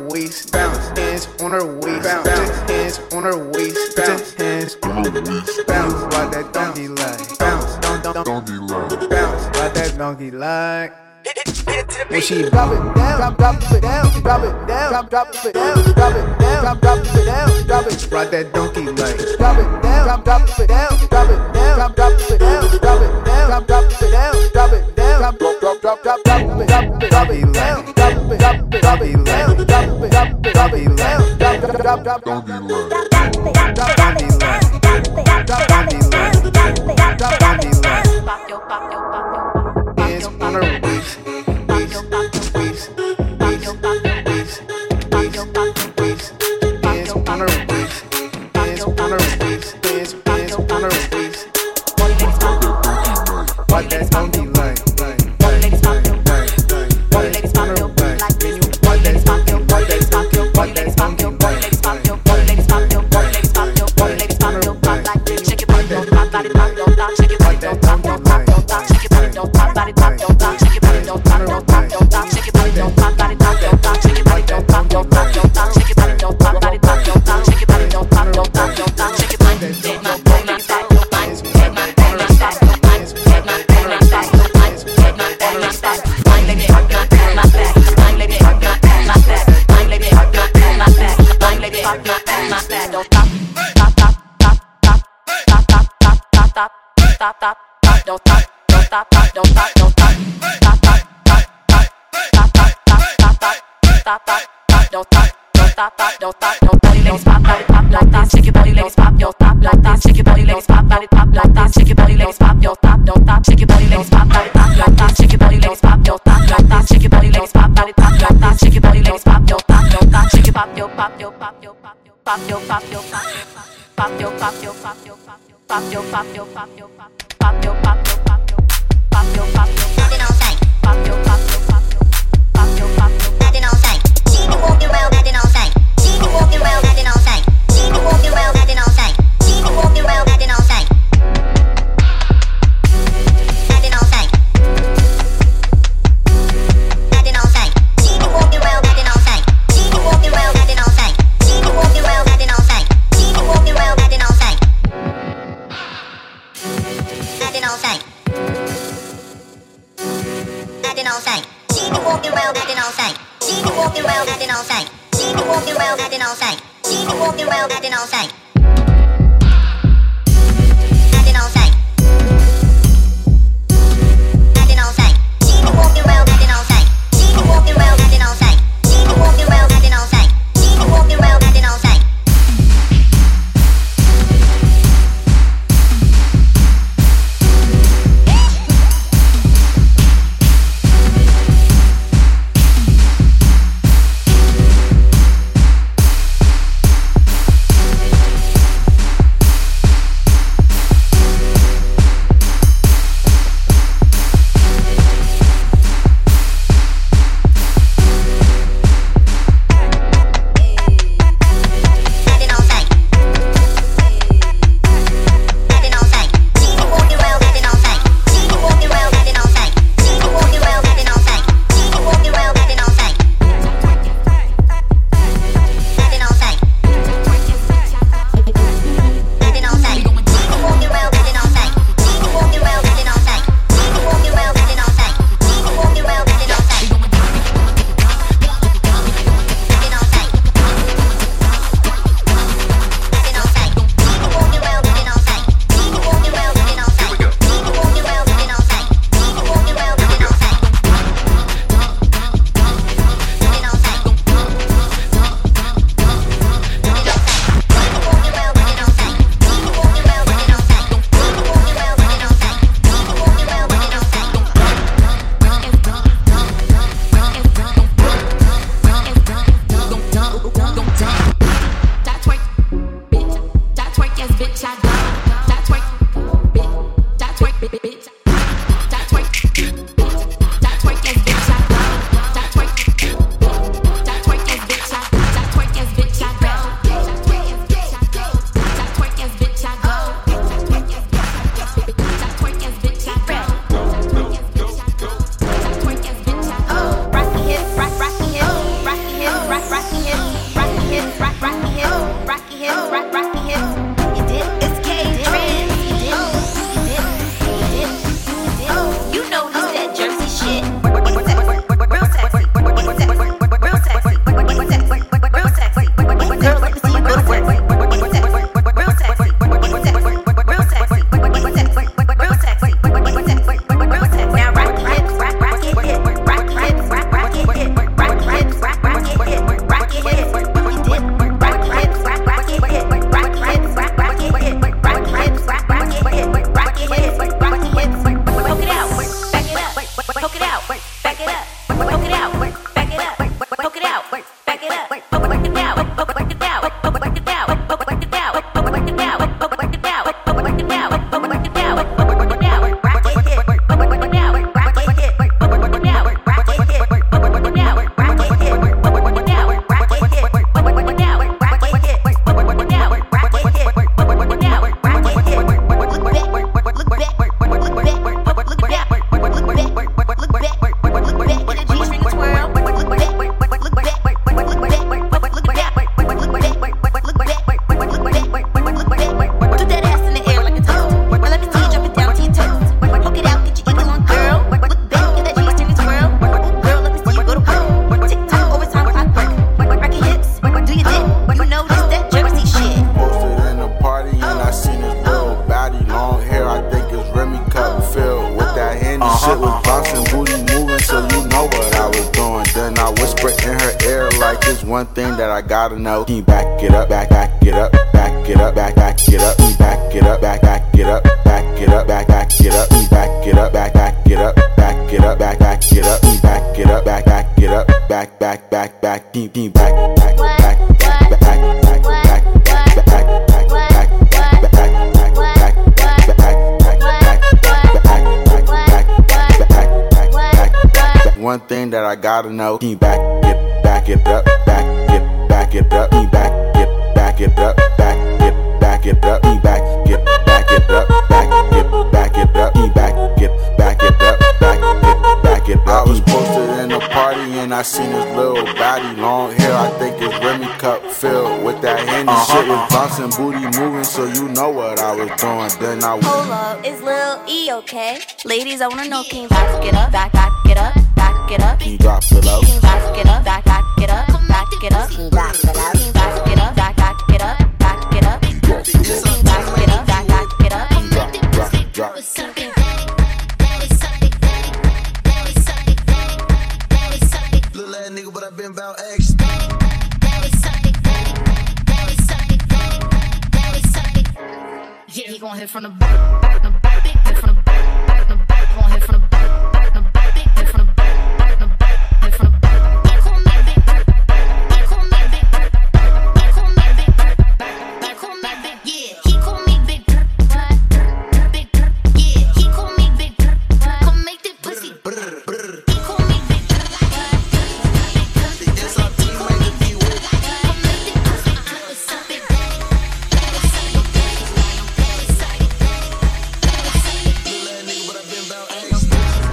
waist, bounce, hands on her waist, bounce, hands on her waist, bounce, hands on her waist, bounce, like that donkey like, bounce, donkey like, bounce, like that donkey like. When she drop it down, drop it down, drop it down, drop it down, drop it down, drop it down, drop it, ride that donkey like, drop it down, drop it down, drop it down, drop it down, drop it down, drop it down, drop it down, drop it down, drop it down, hands on her waist, waist, waist, waist, waist, waist, hands on her waist, hands on her waist, hands on her waist. What that donkey like, what that donkey like, what that donkey like, what that donkey like, what that donkey like, what that donkey like, shake it, pop your top, body pop your top, shake it, pop your top, your top, your top, shake it, pop your top, body pop your top, shake it, pop your top, your top, your top, shake it, pop your top, body pop your top, shake it, pop your top, your top, your top, shake it, pop your top, body pop your top, shake it, pop your top, your top, your top, shake it, pop your top, my style, my shake your body legs pop your top like that, shake your body legs pop body pop like that, shake your body legs pop your top, shake your body legs pop body pop like that, shake your body legs pop your top like that, shake your body legs pop body pop like that, shake your body legs pop your top, shake your pop your pop your pop your pop your pop your pop your pop your pop your pop your pop your pop your pop your pop your pop your pop your pop your pop your acting all sight, pop your pop your pop your pop your pop your acting all sight. She be walking well, acting all sight. She be walking well, acting all sight. She be walking well, acting all sight. She be walking well, acting all sight. Acting all sight. Acting all sight. She be walking well, acting all sight. She be walking well, acting all sight. She be walking well, acting all sight. She be walking well, acting all sight. Acting all sight. Acting all sight. She be walking well, acting all sight. She be walking well, acting all sight. She be walking well, acting all sight. She be walking well, acting all sight. Acting all sight. Acting all sight. She be walking well, acting all sight. She be walking well, acting all sight. She be walking well, acting all sight. She be walking well, acting all sight. One thing that I gotta know, can you back it up, back it up, back it up, back it up, back it up, back it up, back it up, back it up, back it up, back it up, back it up, back it up, back it up, back it up, back, can you back One thing that I gotta know, can you back it up, back it up, can you back it up, back it up, can you back it up, back it up, can you back it up. I was posted in a party and I seen this little baddie, long hair, I think it's Remy cup filled with that Henny shit was bouncing, booty moving, so you know what I was doing. Then I hold up, it's Lil E, okay? Ladies, I wanna know, can you back it up, back it up, back it up? Can you drop it low? Can you back it up, back it up, back it up? Can you back it up, can you back it up, back it up, back it up? Can you back it up, back it up? Can you drop. Little ass nigga, but I been about X. Yeah, he gon' hit from the back, the back, hit from the back, the back, gon' hit from the back, the back, hit from the back, the back, hit from the back. Yeah, he call me big, big, yeah, he call me big, come make that pussy. He call me big, the SRT make the be with. come make that pussy. Little ass nigga, but I been about X.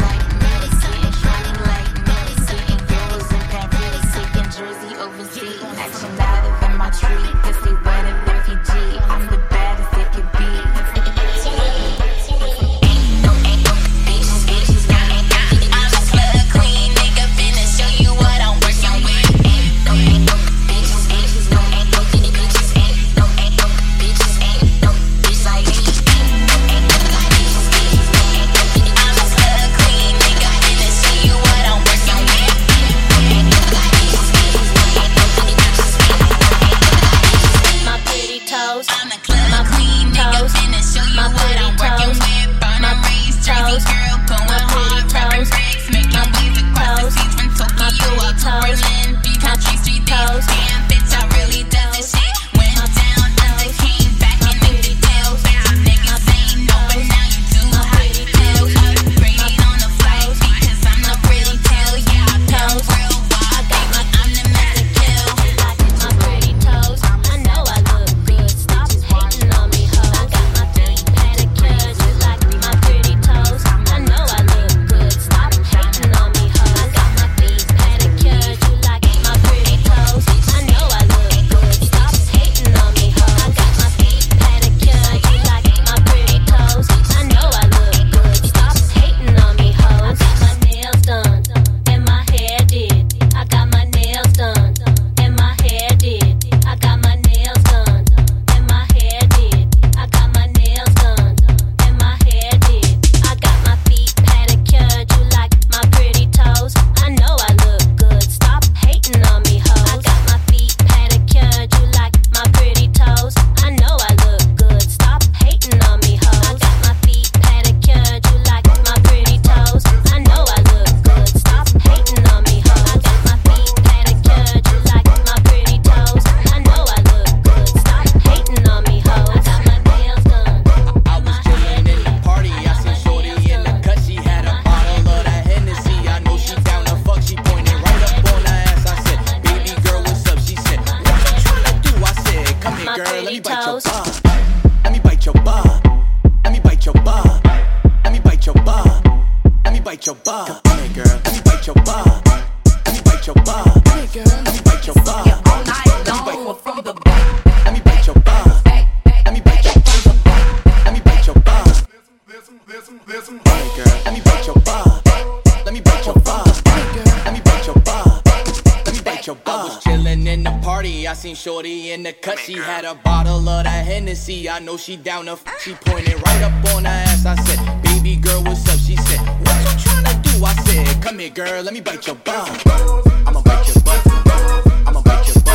bite your butt. Come here, girl. Let me bite your butt. Let me bite your butt. Come here, girl. Let me bite your butt. All night long from the back. Let me bite your butt. Let me bite your butt. Let me bite your butt. Come here, girl. Let me bite your butt. Let me bite your butt. Let me bite your butt. Let me bite your butt. I was chillin' in the party. I seen Shorty in the cut. She had a bottle of that Hennessy. I know she down to she pointed right up on her ass. I said, baby girl, what's up? She said, what you tryna do? I said, come here, girl. Let me bite your butt. I'ma bite your butt. I'ma bite your butt.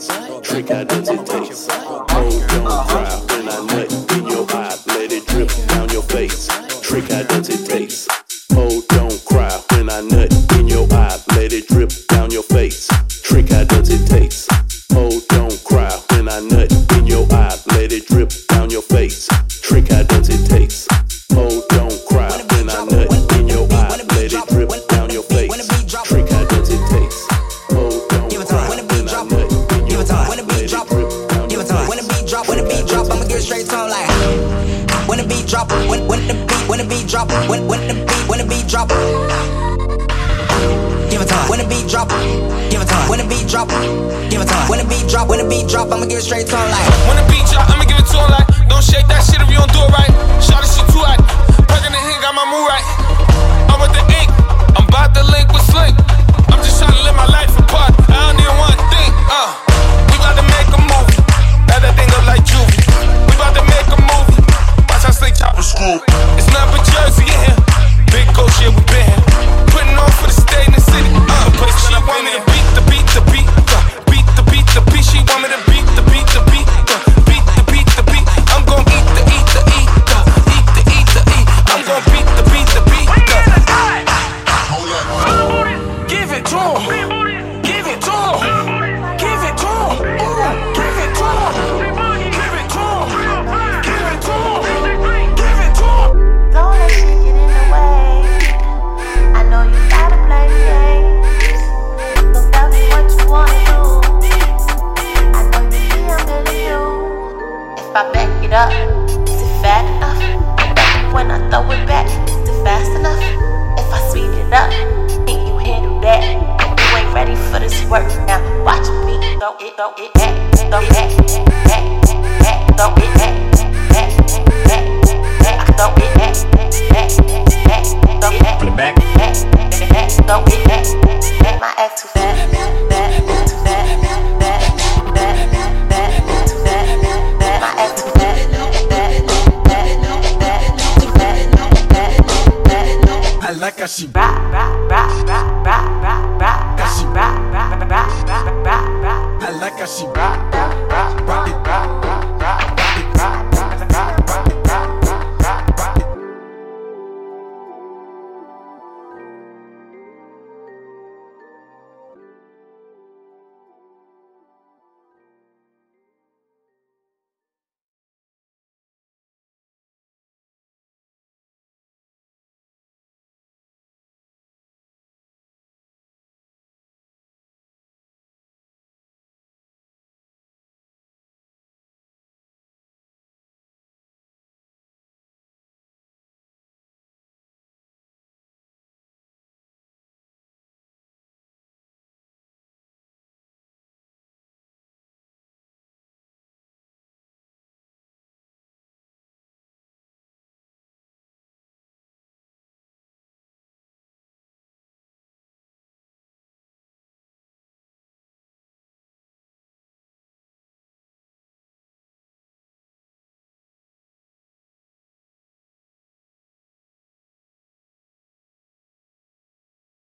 Trick, how does it taste? Oh, don't cry when I nut in your eye. Let it drip down your face. Trick, how does it taste? Oh, don't cry when I nut in your eye. Let it drip down your face. Trick, how does it taste? Oh, don't cry when I nut in your eye. Let it drip down your face. Trick, how does it taste? Oh, don't cry when I nut in your eye. Let it drip down your face. Trick, how does it taste? Oh, don't cry when I nut in your eye. Let it drip down your face. When the beat drop, I'ma get straight to him like. When the beat drop, when the beat drop, when the beat drop. Give it time. When the beat drop, give it time. When the beat drop, give it time. When the beat drop, I'ma get straight to him like. When the beat drop, I'ma give it to him like. Don't shake that shit if you don't do it right. Shawty, she too hot. Perkin' the hit, got my mood right. I'm with the ink, I'm bout to link with Slink. I'm just trying to live my life apart. I don't need one thing. We about to make a movie. Back that thing up like juvie. We about to make a movie. Watch how Slink chop and screw. It's nothing but Jersey in here. Big coach, yeah, we been here. Putting on for the state in the city. But she want me to beat the beat, the beat. Beat the beat, the beat. She want me to beat the beat, the beat. Beat the beat, the beat. I'm gon' eat the eat the eat. Eat the eat the eat. I'm gon' beat the beat, the beat. Give it to him. Give it to him. Give it to him. Give it to him. Give it to him. Give it to him. Give it to him. Don't let shit get in the way. I know you gotta play games. So tell me what you wanna do. I know you see I'm feeling you. If I back it up, is it fat enough? When I throw it back, is it fast enough? If I speed it up, can you handle that? You ain't ready for this work now. Watch me throw it back, throw it back, throw it back, throw it back, throw it back, throw it back. My ass too fat, too